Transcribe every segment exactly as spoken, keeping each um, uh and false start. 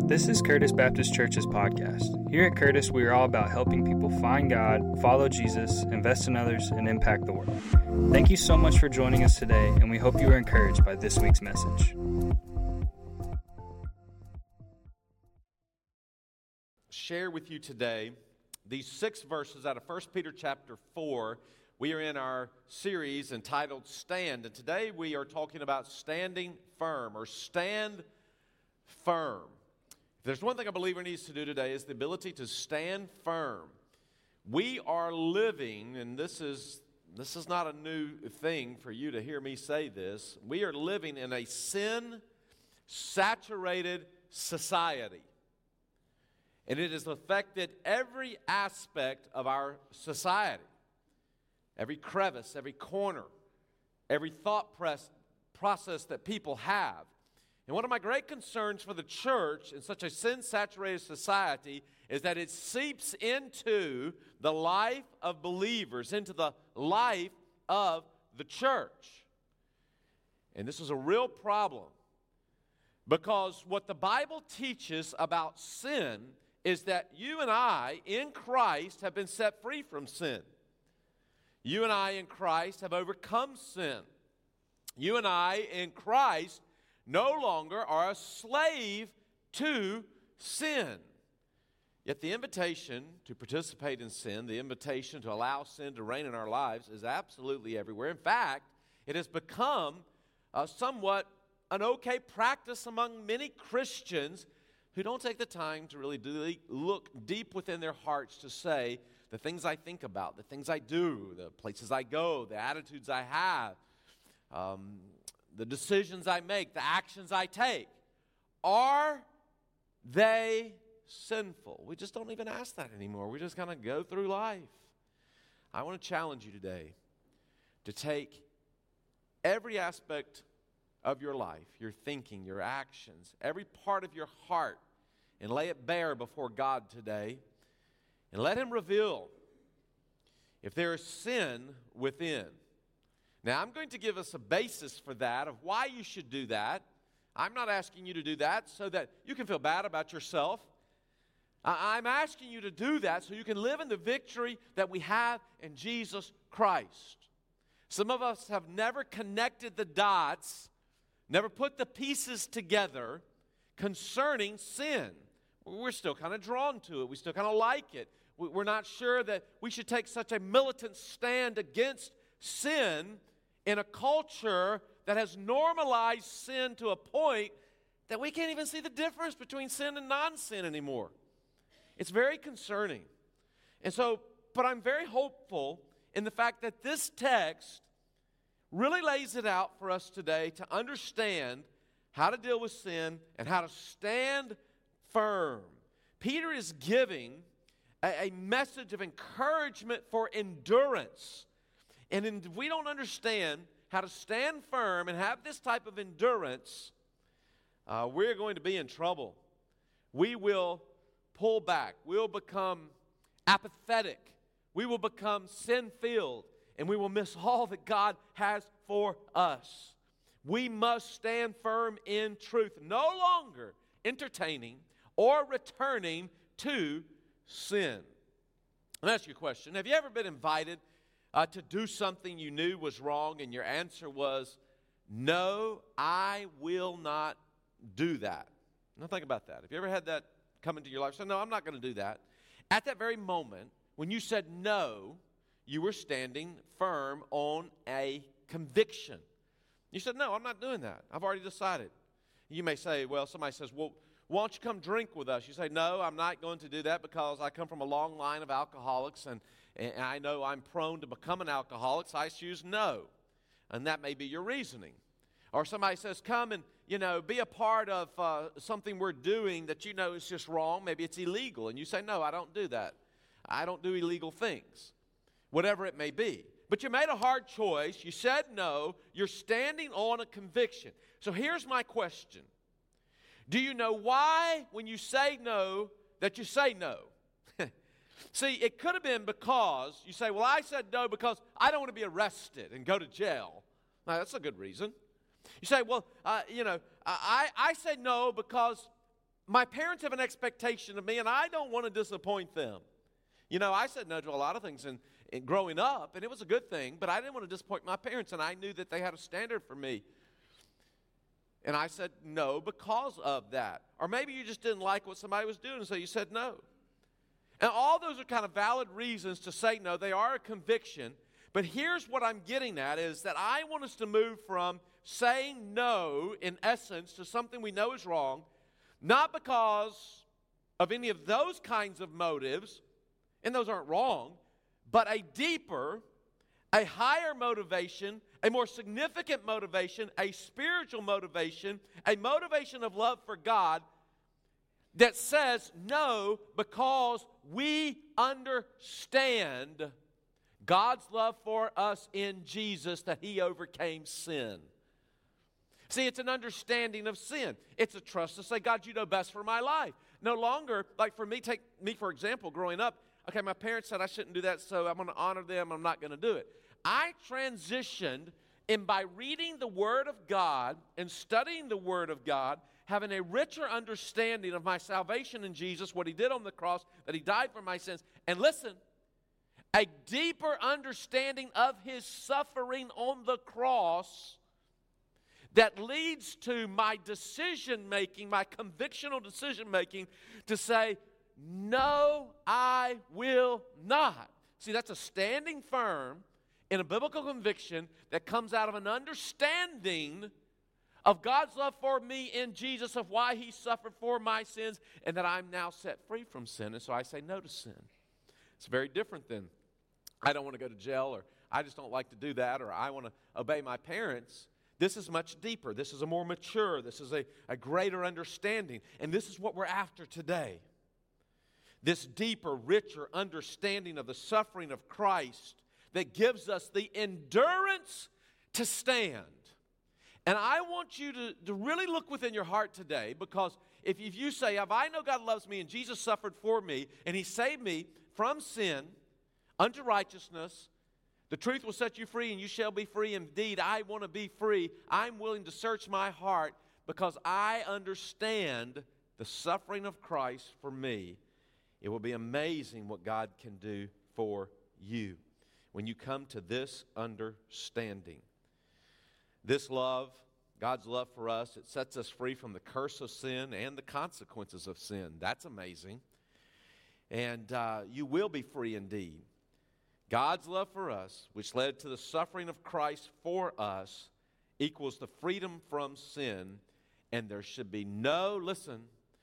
This is Curtis Baptist Church's podcast. Here at Curtis, we are all about helping people find God, follow Jesus, invest in others, and impact the world. Thank you so much for joining us today, and we hope you are encouraged by this week's message. Share with you today these six verses out of First Peter chapter four. We are in our series entitled Stand, and today we are talking about standing firm or stand firm. If there's one thing a believer needs to do today is the ability to stand firm. We are living, and this is this is not a new thing for you to hear me say this, we are living in a sin-saturated society. And it has affected every aspect of our society. Every crevice, every corner, every thought press, process that people have. And one of my great concerns for the church in such a sin-saturated society is that it seeps into the life of believers, into the life of the church. And this is a real problem because what the Bible teaches about sin is that you and I in Christ have been set free from sin. You and I in Christ have overcome sin. You and I in Christ no longer are a slave to sin. Yet the invitation to participate in sin, the invitation to allow sin to reign in our lives is absolutely everywhere. In fact, it has become uh, somewhat an okay practice among many Christians who don't take the time to really do, look deep within their hearts to say the things I think about, the things I do, the places I go, the attitudes I have, um, the decisions I make, the actions I take, are they sinful? We just don't even ask that anymore. We just kind of go through life. I want to challenge you today to take every aspect of your life, your thinking, your actions, every part of your heart, and lay it bare before God today, and let Him reveal if there is sin within. Now, I'm going to give us a basis for that, of why you should do that. I'm not asking you to do that so that you can feel bad about yourself. I'm asking you to do that so you can live in the victory that we have in Jesus Christ. Some of us have never connected the dots, never put the pieces together concerning sin. We're still kind of drawn to it. We still kind of like it. We're not sure that we should take such a militant stand against sin in a culture that has normalized sin to a point that we can't even see the difference between sin and non-sin anymore. It's very concerning. And so, but I'm very hopeful in the fact that this text really lays it out for us today to understand how to deal with sin and how to stand firm. Peter is giving a, a message of encouragement for endurance. And if we don't understand how to stand firm and have this type of endurance, uh, we're going to be in trouble. We will pull back. We'll become apathetic. We will become sin-filled. And we will miss all that God has for us. We must stand firm in truth, no longer entertaining or returning to sin. Let me ask you a question. Have you ever been invited uh, to do something you knew was wrong and your answer was, no, I will not do that? Now think about that. Have you ever had that come into your life? So, no, I'm not going to do that. At that very moment, when you said no, you were standing firm on a conviction. You said, no, I'm not doing that. I've already decided. You may say, well, somebody says, well, why don't you come drink with us? You say, no, I'm not going to do that because I come from a long line of alcoholics and, and I know I'm prone to become an alcoholic, so I choose no. And that may be your reasoning. Or somebody says, come and, you know, be a part of uh, something we're doing that you know is just wrong. Maybe it's illegal. And you say, no, I don't do that. I don't do illegal things. Whatever it may be. But you made a hard choice. You said no. You're standing on a conviction. So here's my question. Do you know why, when you say no, that you say no? See, it could have been because you say, well, I said no because I don't want to be arrested and go to jail. Now, that's a good reason. You say, well, uh, you know, I, I said no because my parents have an expectation of me, and I don't want to disappoint them. You know, I said no to a lot of things in, in growing up, and it was a good thing, but I didn't want to disappoint my parents, and I knew that they had a standard for me. And I said no because of that. Or maybe you just didn't like what somebody was doing, so you said no. And all those are kind of valid reasons to say no. They are a conviction. But here's what I'm getting at is that I want us to move from saying no, in essence, to something we know is wrong, not because of any of those kinds of motives, and those aren't wrong, but a deeper, a higher motivation, a more significant motivation, a spiritual motivation, a motivation of love for God that says no because we understand God's love for us in Jesus, that He overcame sin. See, it's an understanding of sin. It's a trust to say, God, you know best for my life. No longer, like for me, take me for example, growing up, okay, my parents said I shouldn't do that, so I'm going to honor them. I'm not going to do it. I transitioned in by reading the Word of God and studying the Word of God, having a richer understanding of my salvation in Jesus, what He did on the cross, that He died for my sins. And listen, a deeper understanding of His suffering on the cross that leads to my decision-making, my convictional decision-making to say, no, I will not. See, that's a standing firm in a biblical conviction that comes out of an understanding of God's love for me in Jesus, of why He suffered for my sins, and that I'm now set free from sin. And so I say no to sin. It's very different than I don't want to go to jail, or I just don't like to do that, or I want to obey my parents. This is much deeper. This is a more mature. This is a, a greater understanding. And this is what we're after today. This deeper, richer understanding of the suffering of Christ that gives us the endurance to stand. And I want you to, to really look within your heart today, because if, if you say, if I know God loves me and Jesus suffered for me and He saved me from sin unto righteousness, the truth will set you free and you shall be free indeed. I want to be free. I'm willing to search my heart because I understand the suffering of Christ for me. It will be amazing what God can do for you when you come to this understanding. This love, God's love for us, it sets us free from the curse of sin and the consequences of sin. That's amazing. And uh, you will be free indeed. God's love for us, which led to the suffering of Christ for us, equals the freedom from sin. And there should be no, listen,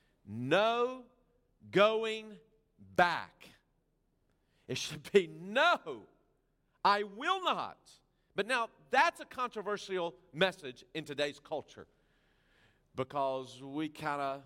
no going back. It should be no, I will not. But now, that's a controversial message in today's culture, because we kind of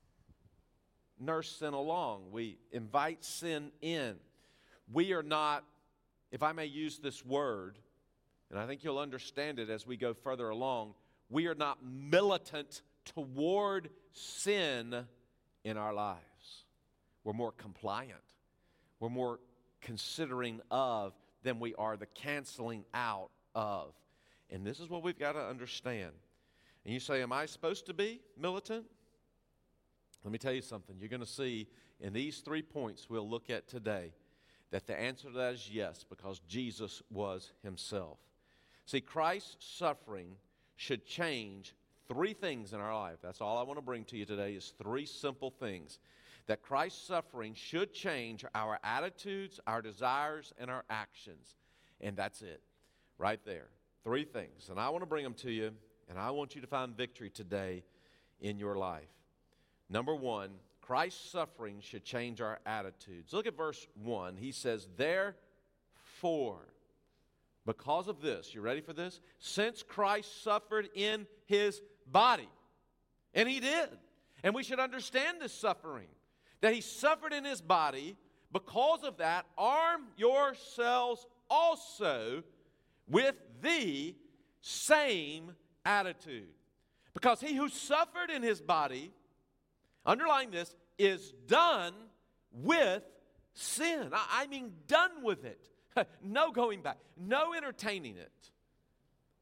nurse sin along. We invite sin in. We are not, if I may use this word, and I think you'll understand it as we go further along, we are not militant toward sin in our lives. We're more compliant. We're more considering of than we are the canceling out of. And this is what we've got to understand. And you say, am I supposed to be militant? Let me tell you something. You're going to see in these three points we'll look at today that the answer to that is yes, because Jesus was Himself. See, Christ's suffering should change three things in our life. That's all I want to bring to you today is three simple things. That Christ's suffering should change our attitudes, our desires, and our actions. And that's it, right there. Three things. And I want to bring them to you, and I want you to find victory today in your life. Number one, Christ's suffering should change our attitudes. Look at verse one. He says, therefore, because of this, you ready for this? Since Christ suffered in His body, and He did, and we should understand this suffering, that He suffered in His body, because of that, arm yourselves also with the same attitude. Because He who suffered in His body, underline this, is done with sin. I mean, done with it. No going back. No entertaining it.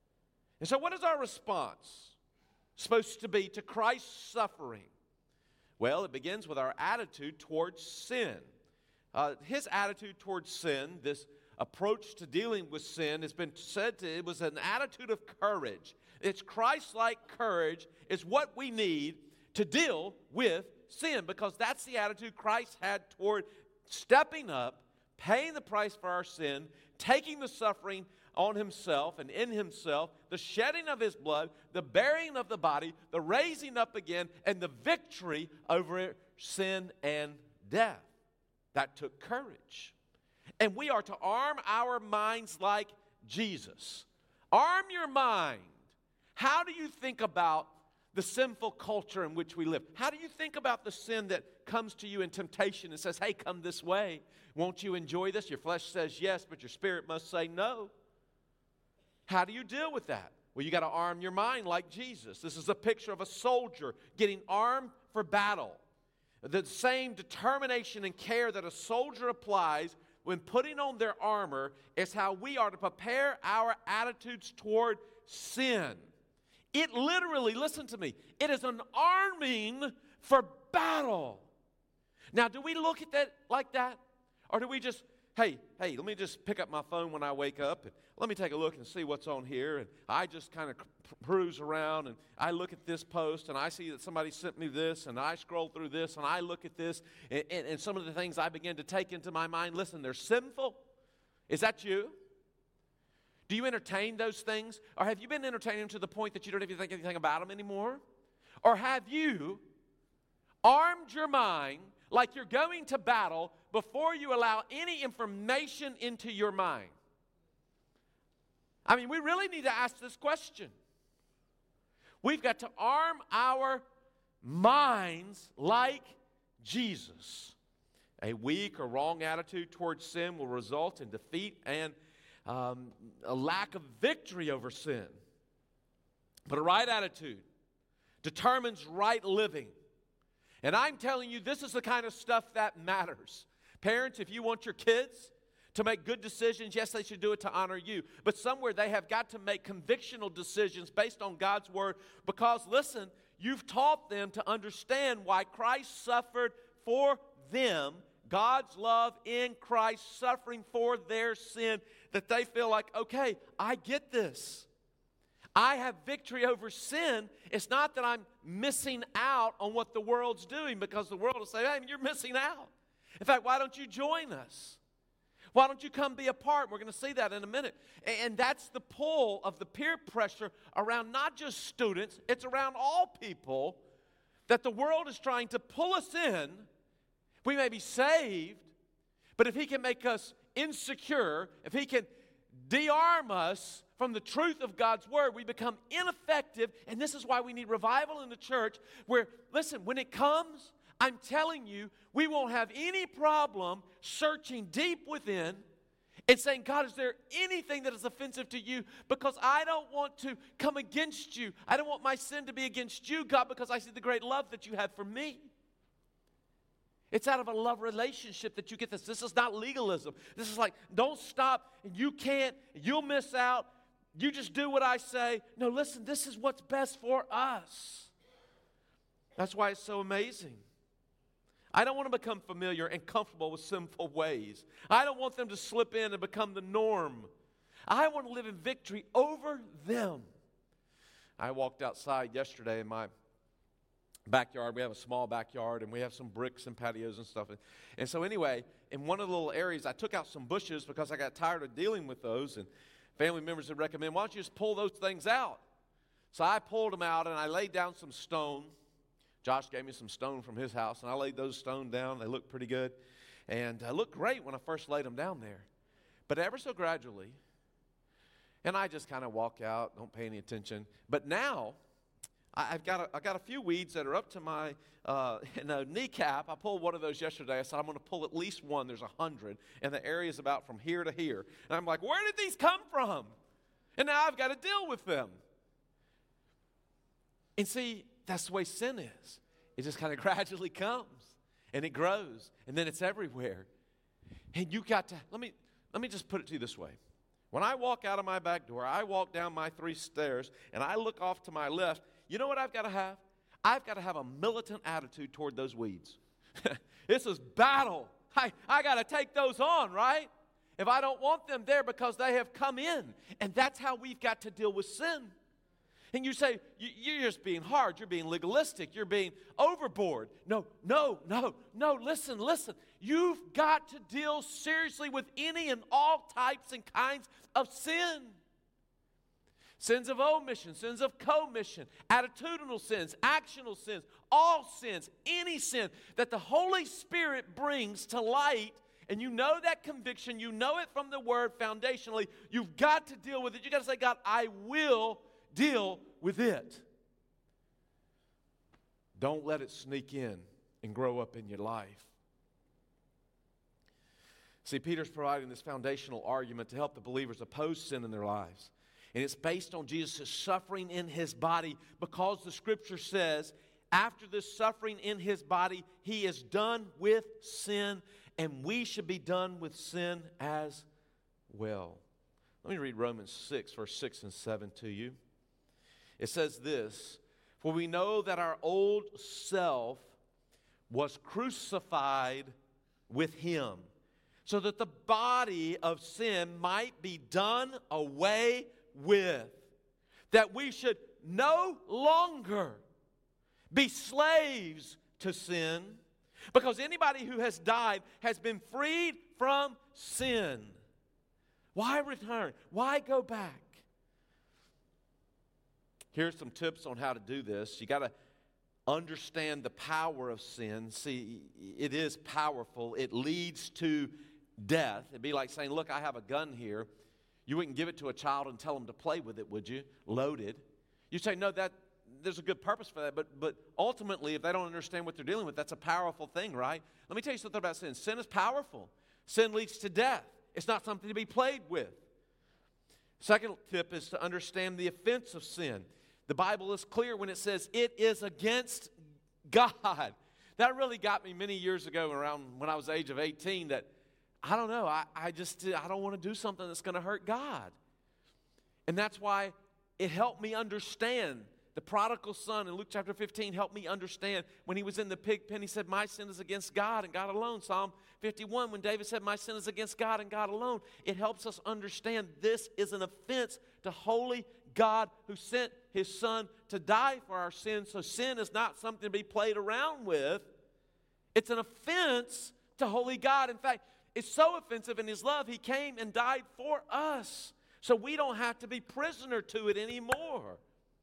And so what is our response supposed to be to Christ's suffering? Well, it begins with our attitude towards sin. Uh, his attitude towards sin, this approach to dealing with sin, has been said to, it was an attitude of courage. It's Christ-like courage is what we need to deal with sin, because that's the attitude Christ had toward stepping up, paying the price for our sin, taking the suffering on himself and in himself, the shedding of his blood, the burying of the body, the raising up again, and the victory over sin and death. That took courage. And we are to arm our minds like Jesus. Arm your mind. How do you think about the sinful culture in which we live? How do you think about the sin that comes to you in temptation and says, hey, come this way? Won't you enjoy this? Your flesh says yes, but your spirit must say no. How do you deal with that? Well, you got to arm your mind like Jesus. This is a picture of a soldier getting armed for battle. The same determination and care that a soldier applies when putting on their armor is how we are to prepare our attitudes toward sin. It literally, listen to me, it is an arming for battle. Now, do we look at that like that? Or do we just, hey, hey, let me just pick up my phone when I wake up and let me take a look and see what's on here. And I just kind of peruse around and I look at this post and I see that somebody sent me this and I scroll through this and I look at this and, and, and some of the things I begin to take into my mind, listen, they're sinful. Is that you? Do you entertain those things? Or have you been entertaining them to the point that you don't even think anything about them anymore? Or have you armed your mind like you're going to battle before you allow any information into your mind? I mean, we really need to ask this question. We've got to arm our minds like Jesus. A weak or wrong attitude towards sin will result in defeat and um, a lack of victory over sin. But a right attitude determines right living. And I'm telling you, this is the kind of stuff that matters. Parents, if you want your kids to make good decisions, yes, they should do it to honor you. But somewhere they have got to make convictional decisions based on God's word because, listen, you've taught them to understand why Christ suffered for them, God's love in Christ, suffering for their sin, that they feel like, okay, I get this. I have victory over sin. It's not that I'm missing out on what the world's doing, because the world will say, hey, you're missing out. In fact, why don't you join us? Why don't you come be a part? We're going to see that in a minute. And that's the pull of the peer pressure around not just students, it's around all people, that the world is trying to pull us in. We may be saved, but if he can make us insecure, if he can de-arm us from the truth of God's word, we become ineffective. And this is why we need revival in the church where, listen, when it comes, I'm telling you, we won't have any problem searching deep within and saying, God, is there anything that is offensive to you? Because I don't want to come against you. I don't want my sin to be against you, God, because I see the great love that you have for me. It's out of a love relationship that you get this. This is not legalism. This is like, don't stop. You can't. You'll miss out. You just do what I say. No, listen, this is what's best for us. That's why it's so amazing. I don't want to become familiar and comfortable with sinful ways. I don't want them to slip in and become the norm. I want to live in victory over them. I walked outside yesterday in my backyard. We have a small backyard, and we have some bricks and patios and stuff. And so anyway, in one of the little areas, I took out some bushes because I got tired of dealing with those, and family members would recommend, why don't you just pull those things out? So I pulled them out, and I laid down some stone. Josh gave me some stone from his house, and I laid those stone down. They looked pretty good, and they looked great when I first laid them down there. But ever so gradually, and I just kind of walk out, don't pay any attention. But now, I've got a, I got a few weeds that are up to my uh, you know, kneecap. I pulled one of those yesterday. I said, I'm going to pull at least one. There's a hundred, and the area is about from here to here. And I'm like, where did these come from? And now I've got to deal with them. And see, that's the way sin is. It just kind of gradually comes, and it grows, and then it's everywhere. And you got to, let me, let me just put it to you this way. When I walk out of my back door, I walk down my three stairs, and I look off to my left, you know what I've got to have? I've got to have a militant attitude toward those weeds. This is battle. I, I got to take those on, right? If I don't want them there because they have come in. And that's how we've got to deal with sin. And you say, you're just being hard. You're being legalistic. You're being overboard. No, no, no, no. Listen, listen. You've got to deal seriously with any and all types and kinds of sin. Sins of omission, sins of commission, attitudinal sins, actional sins, all sins, any sin that the Holy Spirit brings to light, and you know that conviction, you know it from the Word foundationally, you've got to deal with it. You've got to say, God, I will deal with it. Don't let it sneak in and grow up in your life. See, Peter's providing this foundational argument to help the believers oppose sin in their lives. And it's based on Jesus' suffering in his body, because the Scripture says, after this suffering in his body, he is done with sin, and we should be done with sin as well. Let me read Romans six, verse six and seven to you. It says this, for we know that our old self was crucified with him, so that the body of sin might be done away with, that we should no longer be slaves to sin, because anybody who has died has been freed from sin. Why return? Why go back? Here's some tips on how to do this. You got to understand the power of sin. See, it is powerful. It leads to death. It'd be like saying, look, I have a gun here. You wouldn't give it to a child and tell them to play with it, would you? Loaded. You say, no, that there's a good purpose for that, but, but ultimately, if they don't understand what they're dealing with, that's a powerful thing, right? Let me tell you something about sin. Sin is powerful. Sin leads to death. It's not something to be played with. Second tip is to understand the offense of sin. The Bible is clear when it says it is against God. That really got me many years ago, around when I was the age of eighteen, that I don't know, I, I just, I don't want to do something that's going to hurt God. And that's why it helped me understand. The prodigal son in Luke chapter fifteen helped me understand when he was in the pig pen, he said, my sin is against God and God alone. Psalm fifty-one, when David said, my sin is against God and God alone, it helps us understand this is an offense to holy God who sent his son to die for our sins. So sin is not something to be played around with. It's an offense to holy God. In fact, it's so offensive in his love, he came and died for us. So we don't have to be prisoner to it anymore.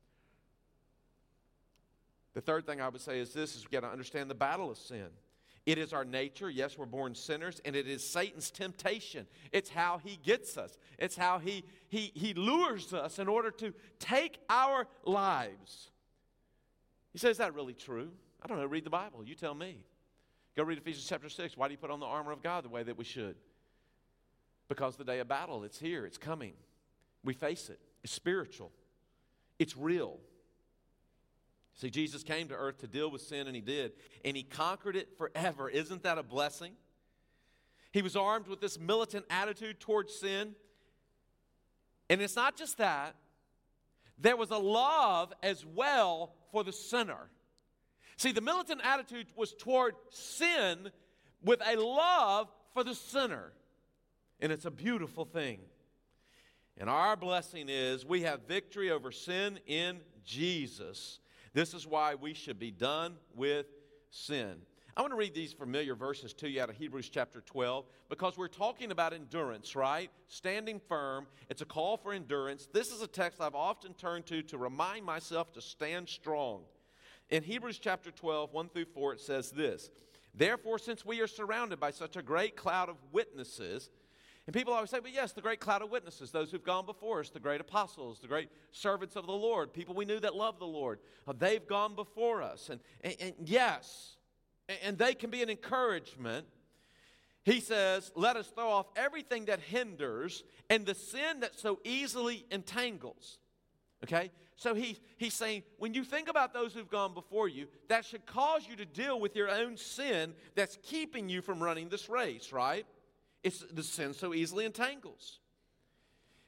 The third thing I would say is this, is we've got to understand the battle of sin. It is our nature. Yes, we're born sinners, and it is Satan's temptation. It's how he gets us. It's how he, he, he lures us in order to take our lives. You say, is that really true? I don't know. Read the Bible. You tell me. Go read Ephesians chapter six. Why do you put on the armor of God the way that we should? Because the day of battle, it's here. It's coming. We face it. It's spiritual. It's real. See, Jesus came to earth to deal with sin, and he did. And he conquered it forever. Isn't that a blessing? He was armed with this militant attitude towards sin. And it's not just that. There was a love as well for the sinner. See, the militant attitude was toward sin with a love for the sinner. And it's a beautiful thing. And our blessing is we have victory over sin in Jesus. This is why we should be done with sin. I want to read these familiar verses to you out of Hebrews chapter twelve, because we're talking about endurance, right? Standing firm. It's a call for endurance. This is a text I've often turned to to remind myself to stand strong. In Hebrews chapter twelve, one through four, it says this, therefore, since we are surrounded by such a great cloud of witnesses. And people always say, but yes, the great cloud of witnesses, those who've gone before us, the great apostles, the great servants of the Lord, people we knew that love the Lord, uh, they've gone before us. And, and, and yes, and, and they can be an encouragement. He says, let us throw off everything that hinders and the sin that so easily entangles. Okay? So he, he's saying, when you think about those who've gone before you, that should cause you to deal with your own sin that's keeping you from running this race, right? It's the sin so easily entangles.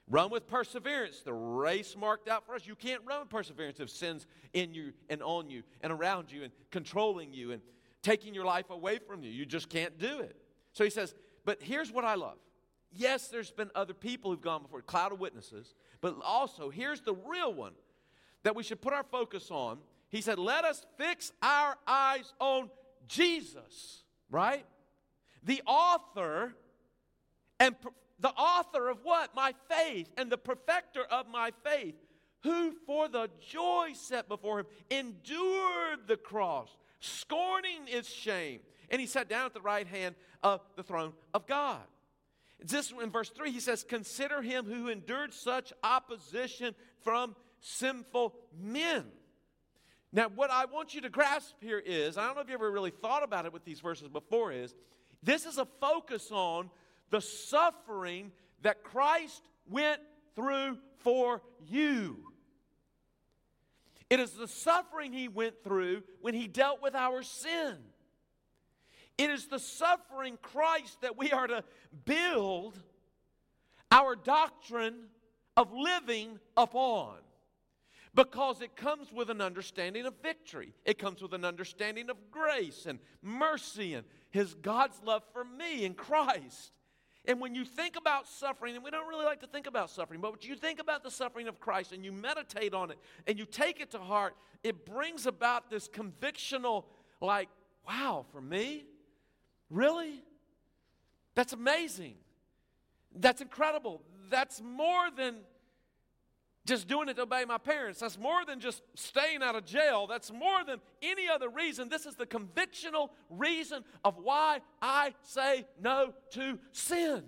Run with perseverance, the race marked out for us. You can't run with perseverance if sin's in you and on you and around you and controlling you and taking your life away from you. You just can't do it. So he says, but here's what I love. Yes, there's been other people who've gone before, a cloud of witnesses, but also here's the real one that we should put our focus on. He said, let us fix our eyes on Jesus, right? The author and per- the author of what? My faith, and the perfecter of my faith, who for the joy set before him endured the cross, scorning its shame, and he sat down at the right hand of the throne of God. This in verse three, he says, consider him who endured such opposition from sinful men. Now, what I want you to grasp here is, I don't know if you ever really thought about it with these verses before, is this is a focus on the suffering that Christ went through for you. It is the suffering he went through when he dealt with our sin. It is the suffering Christ that we are to build our doctrine of living upon. Because it comes with an understanding of victory. It comes with an understanding of grace and mercy and his God's love for me in Christ. And when you think about suffering, and we don't really like to think about suffering, but when you think about the suffering of Christ and you meditate on it and you take it to heart, it brings about this convictional, like, wow, for me? Really? That's amazing. That's incredible. That's more than just doing it to obey my parents. That's more than just staying out of jail. That's more than any other reason. This is the convictional reason of why I say no to sin.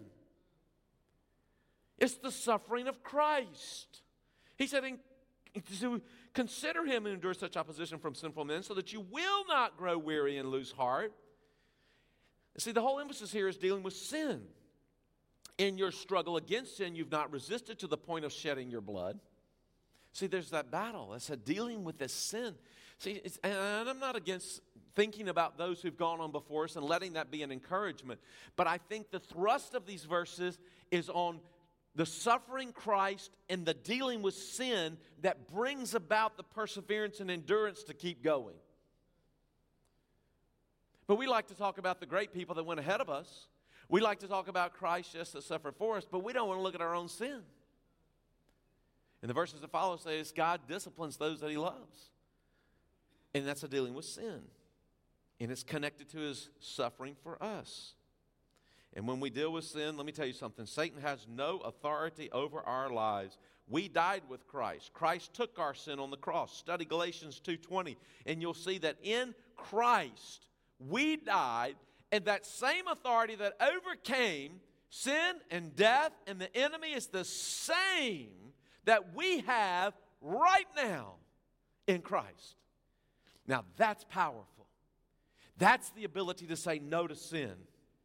It's the suffering of Christ. He said, to consider him who endures such opposition from sinful men, so that you will not grow weary and lose heart. See, the whole emphasis here is dealing with sin. In your struggle against sin, you've not resisted to the point of shedding your blood. See, there's that battle. It's a dealing with this sin. See, it's, and I'm not against thinking about those who've gone on before us and letting that be an encouragement. But I think the thrust of these verses is on the suffering Christ and the dealing with sin that brings about the perseverance and endurance to keep going. But we like to talk about the great people that went ahead of us. We like to talk about Christ just that suffered for us, but we don't want to look at our own sin. And the verses that follow say God disciplines those that he loves. And that's a dealing with sin. And it's connected to his suffering for us. And when we deal with sin, let me tell you something. Satan has no authority over our lives. We died with Christ. Christ took our sin on the cross. Study Galatians two twenty, and you'll see that in Christ we died. And that same authority that overcame sin and death and the enemy is the same that we have right now in Christ. Now that's powerful. That's the ability to say no to sin.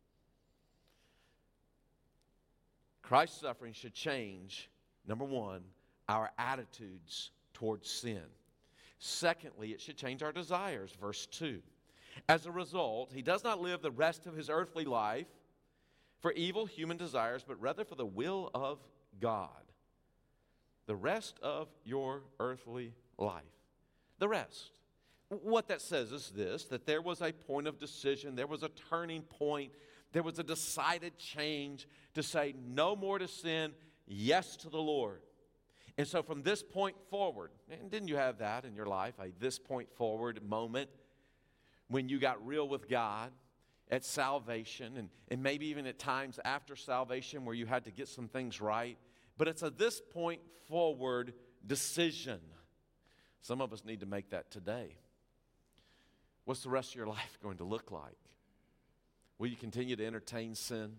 Christ's suffering should change, number one, our attitudes towards sin. Secondly, it should change our desires, verse two. As a result, he does not live the rest of his earthly life for evil human desires, but rather for the will of God. The rest of your earthly life. The rest. What that says is this, that there was a point of decision, there was a turning point, there was a decided change to say no more to sin, yes to the Lord. And so from this point forward, and didn't you have that in your life, a this point forward moment, when you got real with God at salvation, and, and maybe even at times after salvation where you had to get some things right. But it's a this point forward decision. Some of us need to make that today. What's the rest of your life going to look like? Will you continue to entertain sin?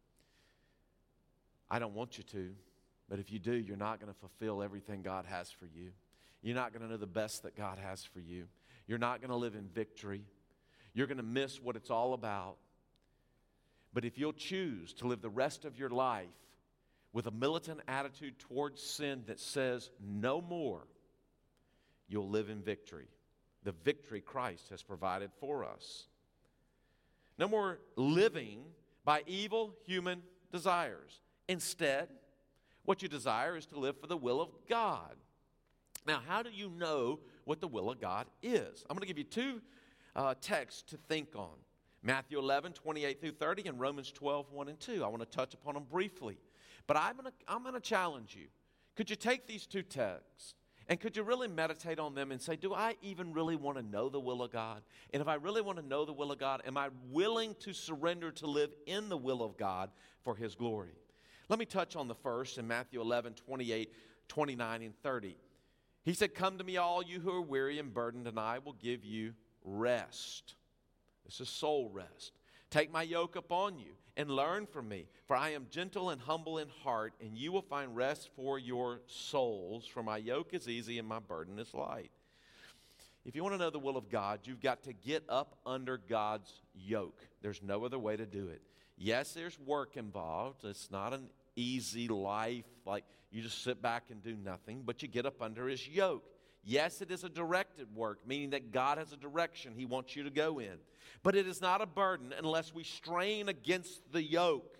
I don't want you to, but if you do, you're not going to fulfill everything God has for you. You're not going to know the best that God has for you. You're not going to live in victory. You're going to miss what it's all about. But if you'll choose to live the rest of your life with a militant attitude towards sin that says no more, you'll live in victory. The victory Christ has provided for us. No more living by evil human desires. Instead, What you desire is to live for the will of God. Now, how do you know what the will of God is? I'm going to give you two uh, texts to think on. Matthew eleven, twenty-eight through thirty, and Romans twelve, one and two. I want to touch upon them briefly. But I'm going to, I'm going to challenge you. Could you take these two texts and could you really meditate on them and say, do I even really want to know the will of God? And if I really want to know the will of God, am I willing to surrender to live in the will of God for His glory? Let me touch on the first in Matthew eleven, twenty-eight, twenty-nine, and thirty. He said, come to me, all you who are weary and burdened, and I will give you rest. This is soul rest. Take my yoke upon you and learn from me, for I am gentle and humble in heart, and you will find rest for your souls. For my yoke is easy and my burden is light. If you want to know the will of God, you've got to get up under God's yoke. There's no other way to do it. Yes, there's work involved. It's not an easy life like you just sit back and do nothing, but you get up under His yoke. Yes, it is a directed work, meaning that God has a direction He wants you to go in. But it is not a burden unless we strain against the yoke.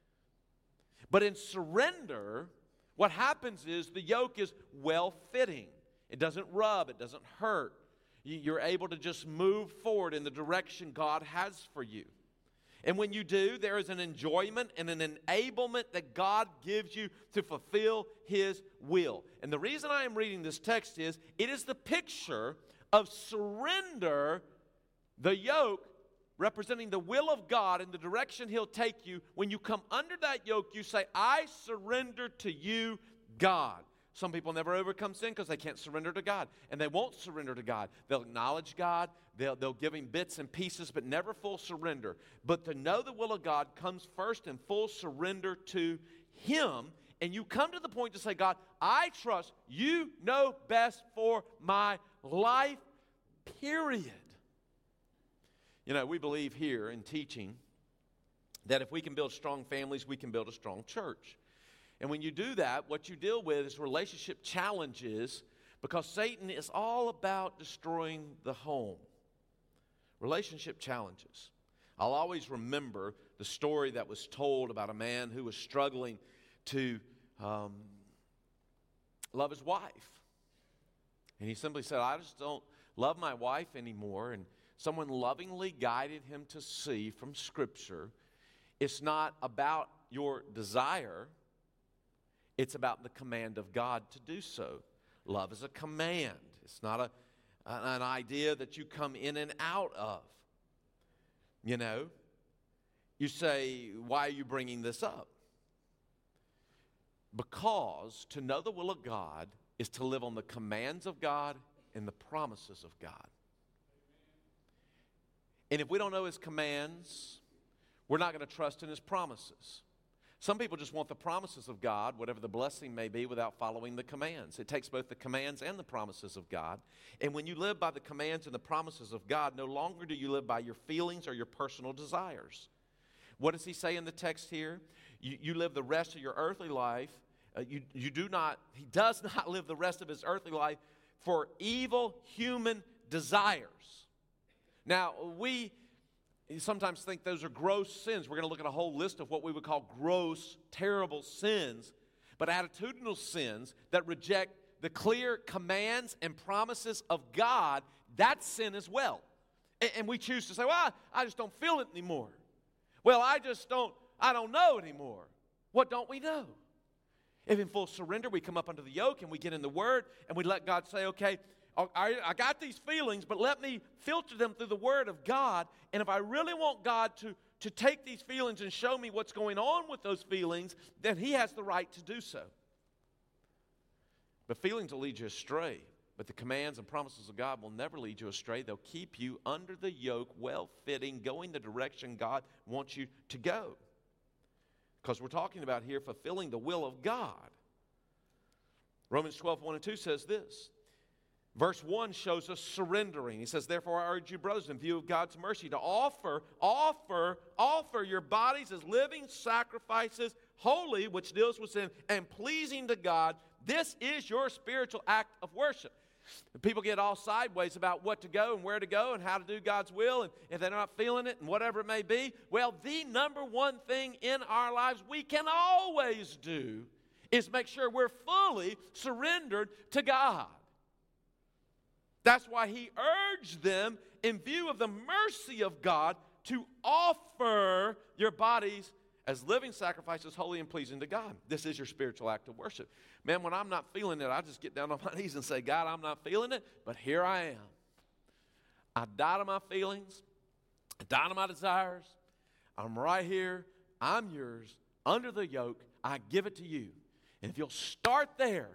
But in surrender, what happens is the yoke is well-fitting. It doesn't rub, it doesn't hurt. You're able to just move forward in the direction God has for you. And when you do, there is an enjoyment and an enablement that God gives you to fulfill His will. And the reason I am reading this text is, it is the picture of surrender, the yoke, representing the will of God and the direction He'll take you. When you come under that yoke, you say, I surrender to you, God. Some people never overcome sin because they can't surrender to God. And they won't surrender to God. They'll acknowledge God. They'll, they'll give Him bits and pieces, but never full surrender. But to know the will of God comes first in full surrender to Him. And you come to the point to say, God, I trust You know best for my life, period. You know, we believe here in teaching that if we can build strong families, we can build a strong church. And when you do that, what you deal with is relationship challenges, because Satan is all about destroying the home. Relationship challenges. I'll always remember the story that was told about a man who was struggling to um, love his wife. And he simply said, I just don't love my wife anymore. And someone lovingly guided him to see from Scripture, it's not about your desire, it's about the command of God to do so. Love is a command. It's not a, an idea that you come in and out of. You know, you say, why are you bringing this up? Because to know the will of God is to live on the commands of God and the promises of God. And if we don't know His commands, we're not going to trust in His promises. Some people just want the promises of God, whatever the blessing may be, without following the commands. It takes both the commands and the promises of God. And when you live by the commands and the promises of God, no longer do you live by your feelings or your personal desires. What does He say in the text here? You, you live the rest of your earthly life. Uh, you, you do not, He does not live the rest of His earthly life for evil human desires. Now, we sometimes think those are gross sins. We're going to look at a whole list of what we would call gross, terrible sins. But attitudinal sins that reject the clear commands and promises of God, that's sin as well. And, and we choose to say, well, I just don't feel it anymore. Well, I just don't, I don't know anymore. What don't we know? If in full surrender we come up under the yoke and we get in the Word and we let God say, okay, I, I got these feelings, but let me filter them through the Word of God. And if I really want God to, to take these feelings and show me what's going on with those feelings, then He has the right to do so. But feelings will lead you astray. But the commands and promises of God will never lead you astray. They'll keep you under the yoke, well-fitting, going the direction God wants you to go. Because we're talking about here fulfilling the will of God. Romans twelve, one and two says this. Verse one shows us surrendering. He says, therefore I urge you, brothers, in view of God's mercy, to offer, offer, offer your bodies as living sacrifices, holy, which deals with sin, and pleasing to God. This is your spiritual act of worship. People get all sideways about what to go and where to go and how to do God's will, and if they're not feeling it and whatever it may be. Well, the number one thing in our lives we can always do is make sure we're fully surrendered to God. That's why he urged them, in view of the mercy of God, to offer your bodies as living sacrifices, holy and pleasing to God. This is your spiritual act of worship. Man, when I'm not feeling it, I just get down on my knees and say, God, I'm not feeling it, but here I am. I die to my feelings. I die to my desires. I'm right here. I'm yours. Under the yoke, I give it to you. And if you'll start there,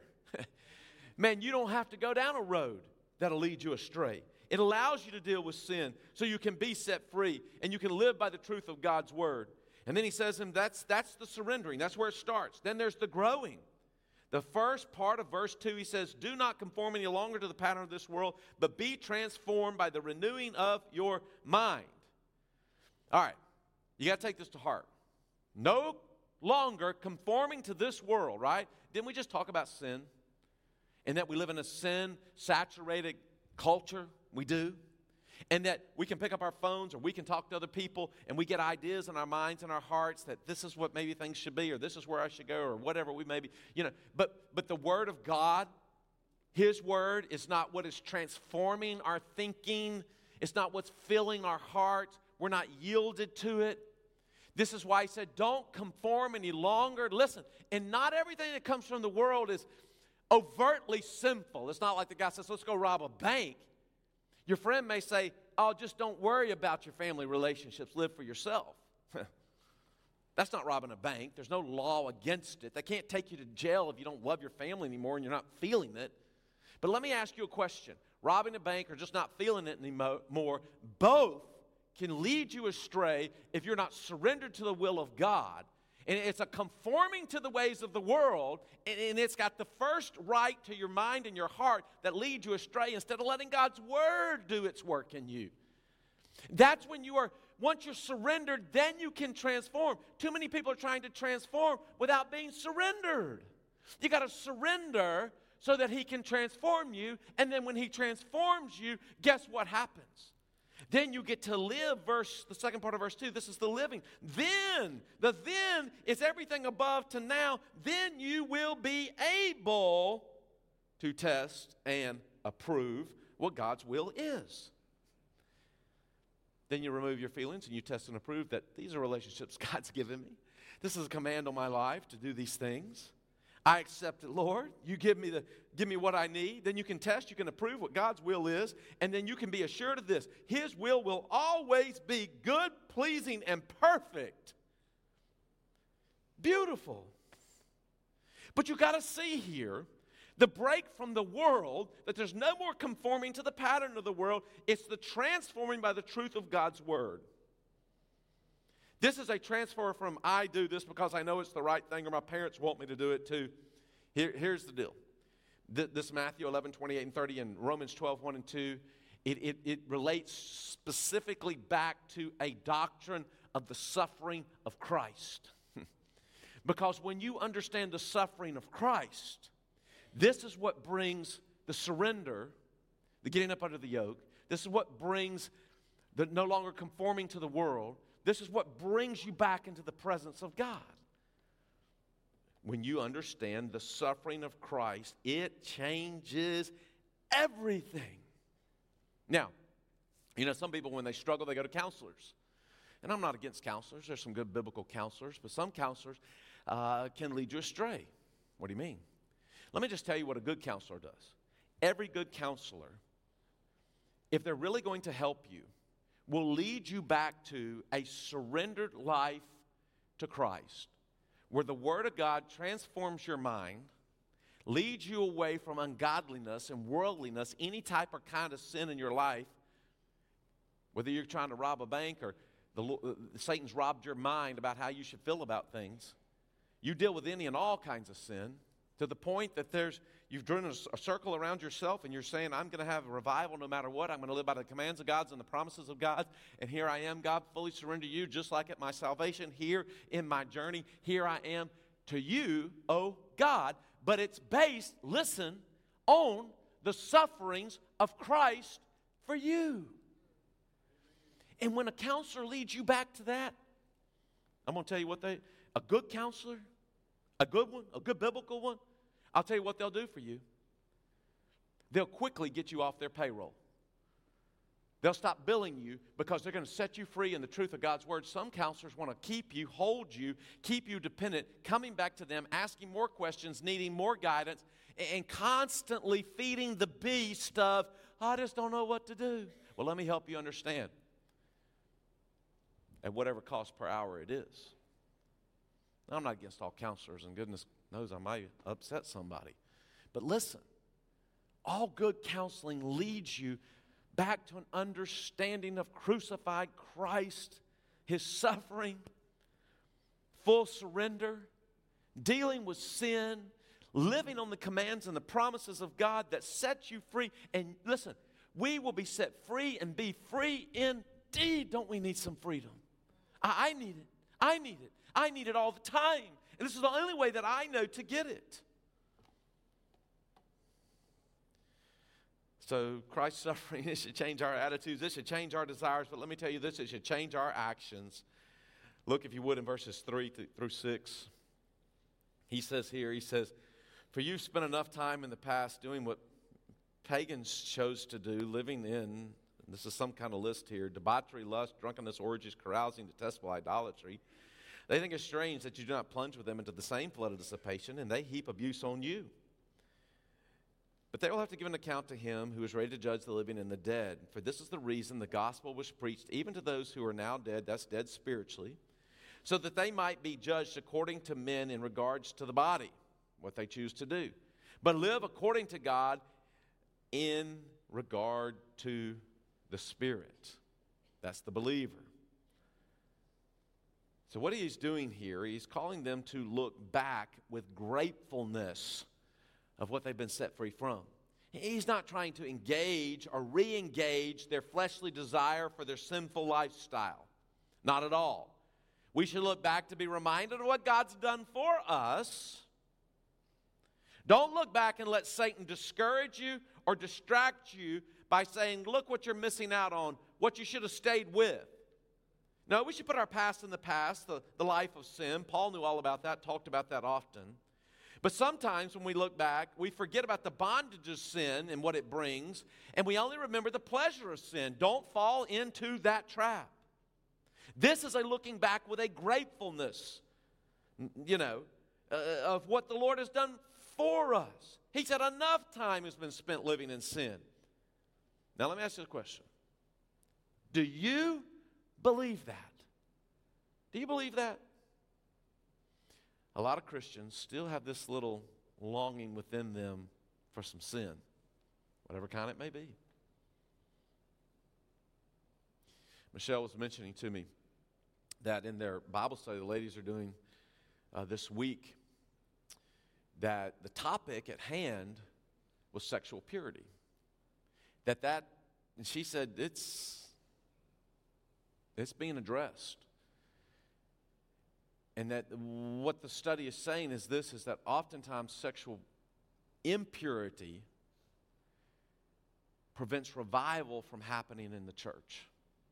man, you don't have to go down a road that'll lead you astray. It allows you to deal with sin so you can be set free and you can live by the truth of God's word. And then he says, and that's, that's the surrendering. That's where it starts. Then there's the growing. The first part of verse two, he says, do not conform any longer to the pattern of this world, but be transformed by the renewing of your mind. All right, you got to take this to heart. No longer conforming to this world, right? Didn't we just talk about sin? And that we live in a sin-saturated culture? We do. And that we can pick up our phones or we can talk to other people and we get ideas in our minds and our hearts that this is what maybe things should be or this is where I should go or whatever we may be. You know, but, but the Word of God, His Word is not what is transforming our thinking. It's not what's filling our hearts. We're not yielded to it. This is why he said, don't conform any longer. Listen, and not everything that comes from the world is overtly sinful. It's not like the guy says, let's go rob a bank. Your friend may say, oh, just don't worry about your family relationships. Live for yourself. That's not robbing a bank. There's no law against it. They can't take you to jail if you don't love your family anymore and you're not feeling it. But let me ask you a question. Robbing a bank or just not feeling it anymore, both can lead you astray if you're not surrendered to the will of God. And it's a conforming to the ways of the world, and, and it's got the first right to your mind and your heart that leads you astray instead of letting God's Word do its work in you. That's when you are, once you're surrendered, then you can transform. Too many people are trying to transform without being surrendered. You got to surrender so that He can transform you, and then when He transforms you, guess what happens? Then you get to live, verse, the second part of verse two, this is the living. Then, the then is everything above to now. Then you will be able to test and approve what God's will is. Then you remove your feelings and you test and approve that these are relationships God's given me. This is a command on my life to do these things. I accept it, Lord. You give me the give me what I need. Then you can test, you can approve what God's will is, and then you can be assured of this. His will will always be good, pleasing, and perfect. Beautiful. But you got to see here the break from the world, that there's no more conforming to the pattern of the world. It's the transforming by the truth of God's word. This is a transfer from I do this because I know it's the right thing or my parents want me to do it to, here, here's the deal. This Matthew eleven, twenty-eight and thirty and Romans twelve, one and two, it, it, it relates specifically back to a doctrine of the suffering of Christ. Because when you understand the suffering of Christ, this is what brings the surrender, the getting up under the yoke. This is what brings the no longer conforming to the world. This is what brings you back into the presence of God. When you understand the suffering of Christ, it changes everything. Now, you know, some people, when they struggle, they go to counselors. And I'm not against counselors. There's some good biblical counselors. But some counselors uh, can lead you astray. What do you mean? Let me just tell you what a good counselor does. Every good counselor, if they're really going to help you, will lead you back to a surrendered life to Christ, where the Word of God transforms your mind, leads you away from ungodliness and worldliness, any type or kind of sin in your life, whether you're trying to rob a bank or the, uh, Satan's robbed your mind about how you should feel about things. You deal with any and all kinds of sin, to the point that there's you've drawn a, a circle around yourself and you're saying, I'm going to have a revival no matter what. I'm going to live by the commands of God and the promises of God. And here I am, God, fully surrender to you, just like at my salvation, here in my journey. Here I am to you, oh God. But it's based, listen, on the sufferings of Christ for you. And when a counselor leads you back to that, I'm going to tell you what they, a good counselor, a good one, a good biblical one, I'll tell you what they'll do for you. They'll quickly get you off their payroll. They'll stop billing you because they're going to set you free in the truth of God's word. Some counselors want to keep you, hold you, keep you dependent, coming back to them, asking more questions, needing more guidance, and constantly feeding the beast of, I just don't know what to do. Well, let me help you understand. At whatever cost per hour it is. Now, I'm not against all counselors, and goodness knows I might upset somebody. But listen, all good counseling leads you back to an understanding of crucified Christ, His suffering, full surrender, dealing with sin, living on the commands and the promises of God that set you free. And listen, we will be set free and be free indeed. Don't we need some freedom? I, I need it. I need it. I need it all the time. And this is the only way that I know to get it. So Christ's suffering, it should change our attitudes. It should change our desires. But let me tell you this, it should change our actions. Look, if you would, in verses three through six. He says here, he says, for you've spent enough time in the past doing what pagans chose to do, living in, this is some kind of list here, debauchery, lust, drunkenness, orgies, carousing, detestable idolatry. They think it's strange that you do not plunge with them into the same flood of dissipation, and they heap abuse on you. But they will have to give an account to him who is ready to judge the living and the dead. For this is the reason the gospel was preached even to those who are now dead, that's dead spiritually, so that they might be judged according to men in regards to the body, what they choose to do, but live according to God in regard to the Spirit. That's the believer. So what he's doing here, he's calling them to look back with gratefulness of what they've been set free from. He's not trying to engage or re-engage their fleshly desire for their sinful lifestyle. Not at all. We should look back to be reminded of what God's done for us. Don't look back and let Satan discourage you or distract you by saying, look what you're missing out on, what you should have stayed with. No, we should put our past in the past, the, the life of sin. Paul knew all about that, talked about that often. But sometimes when we look back, we forget about the bondage of sin and what it brings, and we only remember the pleasure of sin. Don't fall into that trap. This is a looking back with a gratefulness, you know, uh, of what the Lord has done for us. He said enough time has been spent living in sin. Now let me ask you a question. Do you believe that? Do you believe that? A lot of Christians still have this little longing within them for some sin, whatever kind it may be. Michelle was mentioning to me that in their Bible study the ladies are doing uh, this week, that the topic at hand was sexual purity. That that, and she said it's, it's being addressed. And that what the study is saying is this, is that oftentimes sexual impurity prevents revival from happening in the church.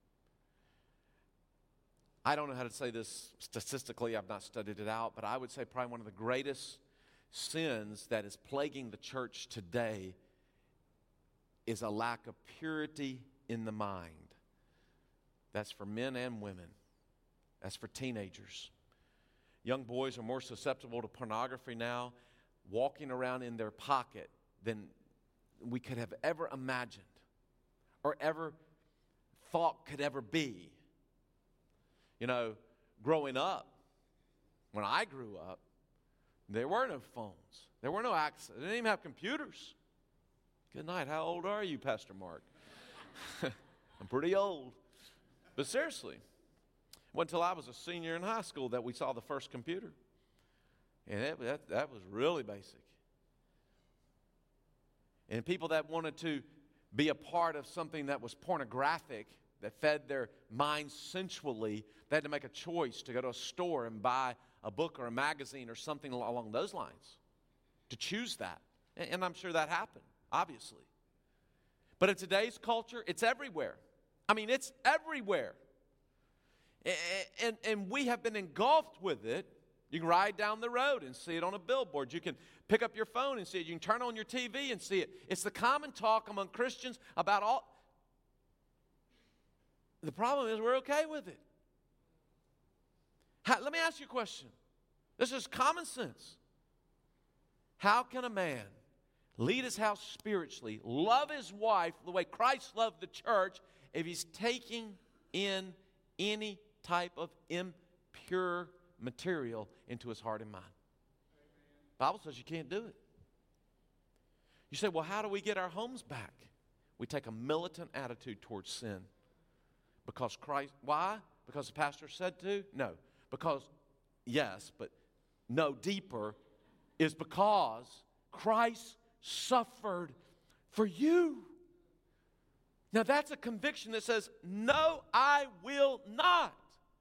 I don't know how to say this statistically, I've not studied it out, but I would say probably one of the greatest sins that is plaguing the church today is a lack of purity in the mind. That's for men and women. That's for teenagers. Young boys are more susceptible to pornography now, walking around in their pocket than we could have ever imagined or ever thought could ever be. You know, growing up, when I grew up, there were no phones. There were no access. They didn't even have computers. Good night. How old are you, Pastor Mark? I'm pretty old. But seriously, it wasn't until I was a senior in high school that we saw the first computer. And that, that, that was really basic. And people that wanted to be a part of something that was pornographic, that fed their minds sensually, they had to make a choice to go to a store and buy a book or a magazine or something along those lines, to choose that. And, and I'm sure that happened, obviously. But in today's culture, it's everywhere. I mean, it's everywhere. And, and, and we have been engulfed with it, You can ride down the road and see it on a billboard. You can pick up your phone and see it. You can turn on your T V and see it. It's the common talk among Christians about all. The problem is we're okay with it. How, let me ask you a question. This is common sense. How can a man lead his house spiritually, love his wife the way Christ loved the church, if he's taking in any type of impure material into his heart and mind? The Bible says you can't do it. You say, well, how do we get our homes back? We take a militant attitude towards sin. Because Christ, why? Because the pastor said to? No. Because, yes, but no, deeper is because Christ suffered for you. Now that's a conviction that says, no, I will not.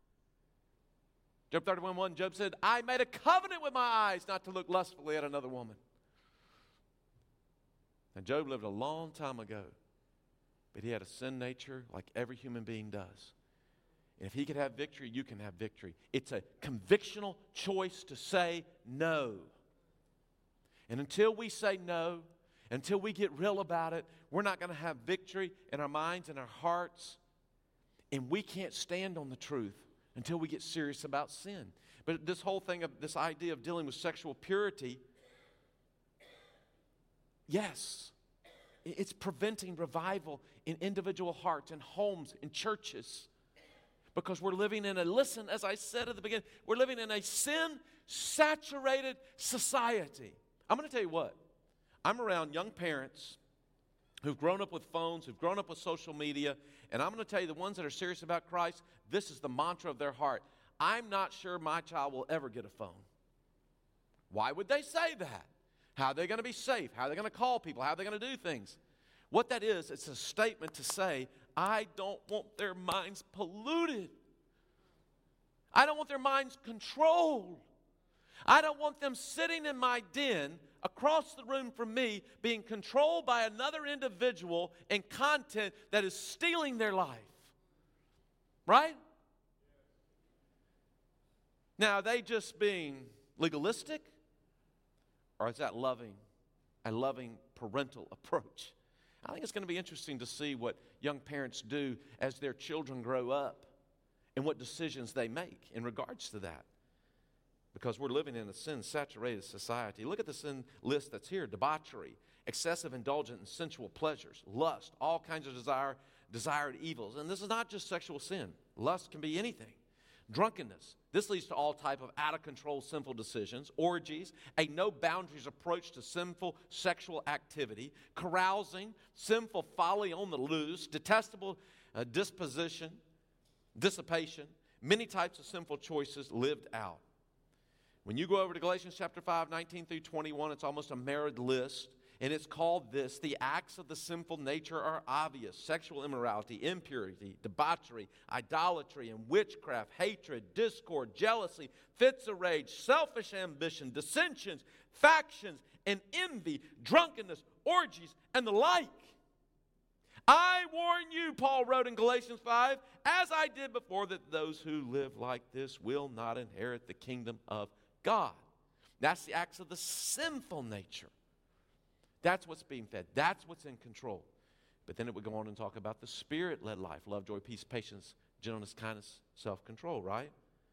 Job thirty-one one, Job said, I made a covenant with my eyes not to look lustfully at another woman. Now Job lived a long time ago, but he had a sin nature like every human being does. And if he could have victory, you can have victory. It's a convictional choice to say no. And until we say no, until we get real about it, we're not going to have victory in our minds and our hearts. And we can't stand on the truth until we get serious about sin. But this whole thing of this idea of dealing with sexual purity, yes, it's preventing revival in individual hearts and homes and churches. Because we're living in a, listen, as I said at the beginning, we're living in a sin-saturated society. I'm going to tell you what. I'm around young parents who've grown up with phones, who've grown up with social media, and I'm going to tell you the ones that are serious about Christ, this is the mantra of their heart. I'm not sure my child will ever get a phone. Why would they say that? How are they going to be safe? How are they going to call people? How are they going to do things? What that is, it's a statement to say, I don't want their minds polluted. I don't want their minds controlled. I don't want them sitting in my den across the room from me being controlled by another individual and content that is stealing their life. Right? Now, are they just being legalistic? Or is that loving, a loving parental approach? I think it's going to be interesting to see what young parents do as their children grow up and what decisions they make in regards to that. Because we're living in a sin-saturated society. Look at the sin list that's here. Debauchery, excessive indulgence in sensual pleasures, lust, all kinds of desire, desired evils. And this is not just sexual sin. Lust can be anything. Drunkenness. This leads to all type of out-of-control sinful decisions. Orgies, a no-boundaries approach to sinful sexual activity. Carousing, sinful folly on the loose. Detestable uh, disposition, dissipation. Many types of sinful choices lived out. When you go over to Galatians chapter five, nineteen through twenty-one, it's almost a married list. And it's called this, the acts of the sinful nature are obvious. Sexual immorality, impurity, debauchery, idolatry, and witchcraft, hatred, discord, jealousy, fits of rage, selfish ambition, dissensions, factions, and envy, drunkenness, orgies, and the like. I warn you, Paul wrote in Galatians five, as I did before, that those who live like this will not inherit the kingdom of God. That's the acts of the sinful nature. That's what's being fed. That's what's in control. But then it would go on and talk about the Spirit-led life. Love, joy, peace, patience, gentleness, kindness, self-control, right?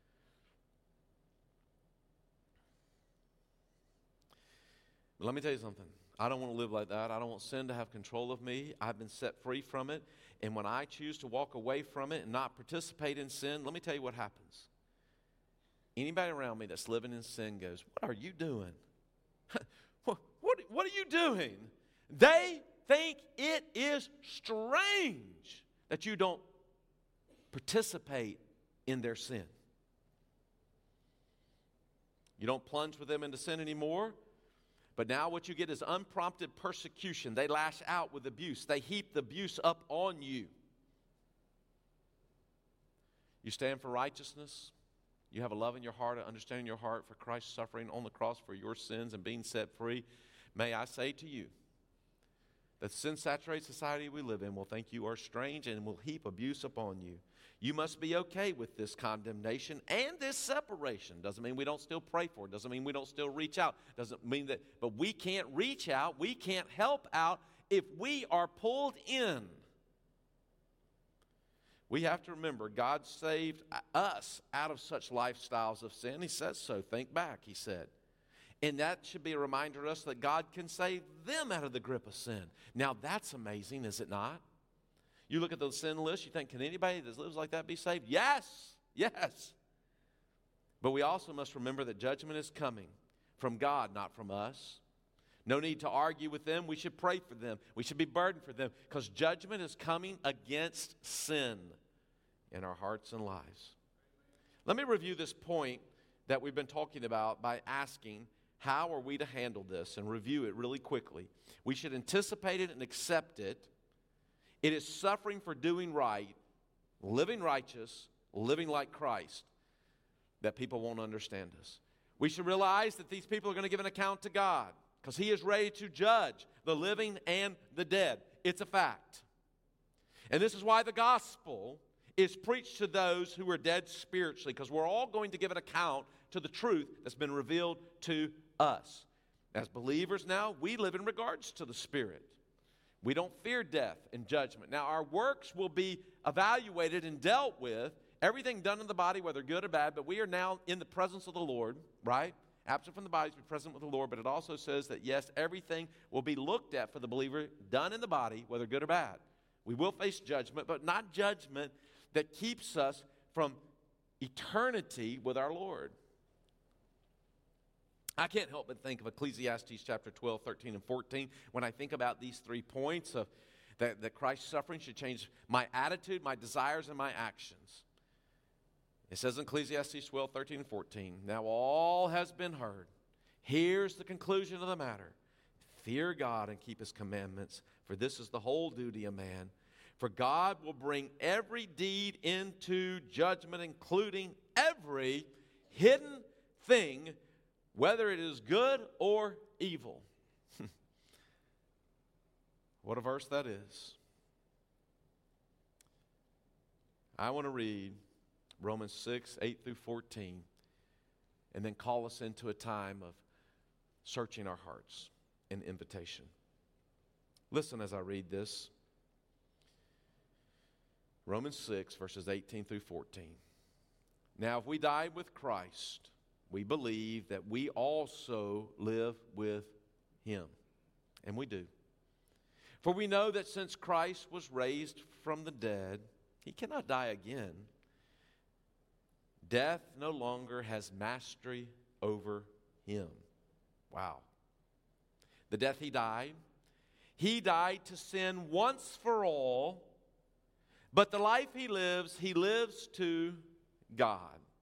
But let me tell you something. I don't want to live like that. I don't want sin to have control of me. I've been set free from it. And when I choose to walk away from it and not participate in sin, let me tell you what happens. Anybody around me that's living in sin goes, what are you doing? what, what, what are you doing? They think it is strange that you don't participate in their sin. You don't plunge with them into sin anymore. But now what you get is unprompted persecution. They lash out with abuse. They heap the abuse up on you. You stand for righteousness. You have a love in your heart, an understanding in your heart for Christ's suffering on the cross for your sins and being set free. May I say to you, the sin-saturated society we live in will think you are strange and will heap abuse upon you. You must be okay with this condemnation and this separation. Doesn't mean we don't still pray for it. Doesn't mean we don't still reach out. Doesn't mean that, but we can't reach out. We can't help out if we are pulled in. We have to remember God saved us out of such lifestyles of sin. He says so. Think back, he said. And that should be a reminder to us that God can save them out of the grip of sin. Now that's amazing, is it not? You look at the sin list, you think, can anybody that lives like that be saved? Yes, yes. But we also must remember that judgment is coming from God, not from us. No need to argue with them. We should pray for them. We should be burdened for them because judgment is coming against sin in our hearts and lives. Let me review this point that we've been talking about by asking, how are we to handle this, and review it really quickly. We should anticipate it and accept it. It is suffering for doing right, living righteous, living like Christ, that people won't understand us. We should realize that these people are going to give an account to God because He is ready to judge the living and the dead. It's a fact. And this is why the gospel is preached to those who are dead spiritually, because we're all going to give an account to the truth that's been revealed to us. As believers now, we live in regards to the Spirit. We don't fear death and judgment. Now, our works will be evaluated and dealt with, everything done in the body, whether good or bad, but we are now in the presence of the Lord, right? Absent from the body, be present with the Lord, but it also says that, yes, everything will be looked at for the believer, done in the body, whether good or bad. We will face judgment, but not judgment that keeps us from eternity with our Lord. I can't help but think of Ecclesiastes chapter twelve, thirteen, and fourteen when I think about these three points of that, that Christ's suffering should change my attitude, my desires, and my actions. It says in Ecclesiastes twelve, thirteen, and fourteen, now all has been heard. Here's the conclusion of the matter. Fear God and keep His commandments, for this is the whole duty of man. For God will bring every deed into judgment, including every hidden thing, whether it is good or evil. What a verse that is. I want to read Romans six, eight through fourteen, and then call us into a time of searching our hearts and invitation. Listen as I read this. Romans six, verses eighteen through fourteen. Now, if we died with Christ, we believe that we also live with Him. And we do. For we know that since Christ was raised from the dead, He cannot die again. Death no longer has mastery over Him. Wow. The death He died, He died to sin once for all, but the life He lives, He lives to God.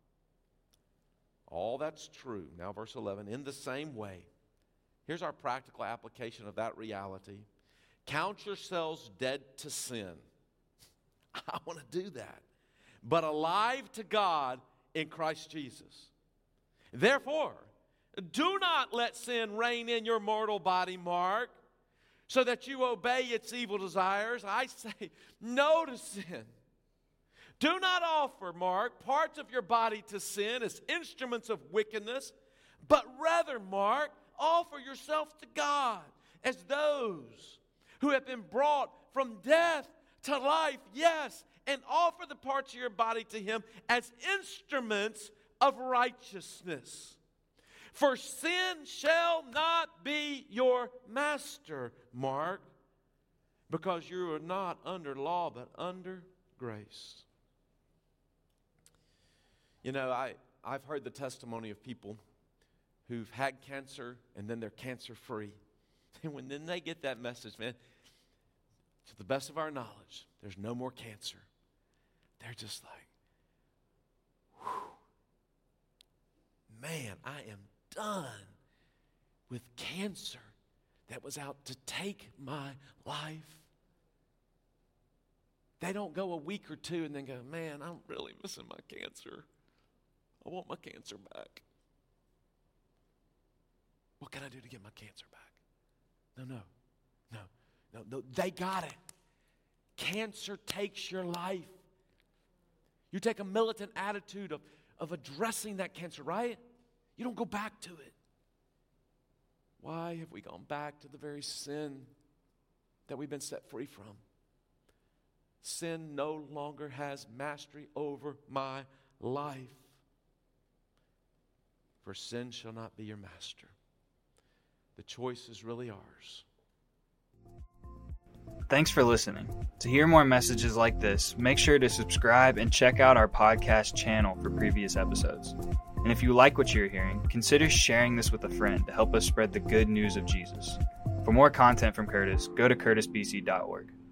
All that's true. Now verse eleven, in the same way, here's our practical application of that reality. Count yourselves dead to sin. I want to do that. But alive to God in Christ Jesus. Therefore, do not let sin reign in your mortal body, Mark, so that you obey its evil desires. I say no to sin. Do not offer, Mark, parts of your body to sin as instruments of wickedness, but rather, Mark, offer yourself to God as those who have been brought from death to life, yes, and offer the parts of your body to Him as instruments of righteousness. For sin shall not be your master, Mark, because you are not under law, but under grace. You know, I, I've heard the testimony of people who've had cancer and then they're cancer-free. And when then they get that message, man, to the best of our knowledge, there's no more cancer. They're just like, whew, man, I am done with cancer that was out to take my life. They don't go a week or two and then go, man, I'm really missing my cancer. I want my cancer back. What can I do to get my cancer back? No, no, no, No, no, they got it. Cancer takes your life. You take a militant attitude of, of addressing that cancer, right? You don't go back to it. Why have we gone back to the very sin that we've been set free from? Sin no longer has mastery over my life. For sin shall not be your master. The choice is really ours. Thanks for listening. To hear more messages like this, make sure to subscribe and check out our podcast channel for previous episodes. And if you like what you're hearing, consider sharing this with a friend to help us spread the good news of Jesus. For more content from Curtis, go to curtis b c dot org.